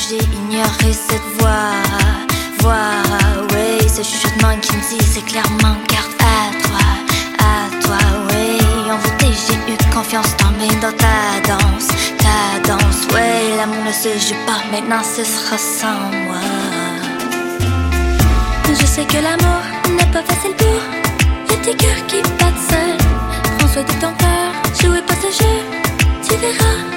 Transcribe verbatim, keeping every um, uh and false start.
j'ai ignoré cette voix. Voix, oui, ce chuchotement qui me dit c'est clairement garde à toi, à toi, oui. En vérité j'ai eu confiance dans mes dans ta danse, ta danse, oui. L'amour ne se joue pas, maintenant ce sera sans moi. Je sais que l'amour n'est pas facile pour y'a des cœurs qui battent seuls. Prends soin de ton cœur, jouez pas ce jeu, tu verras.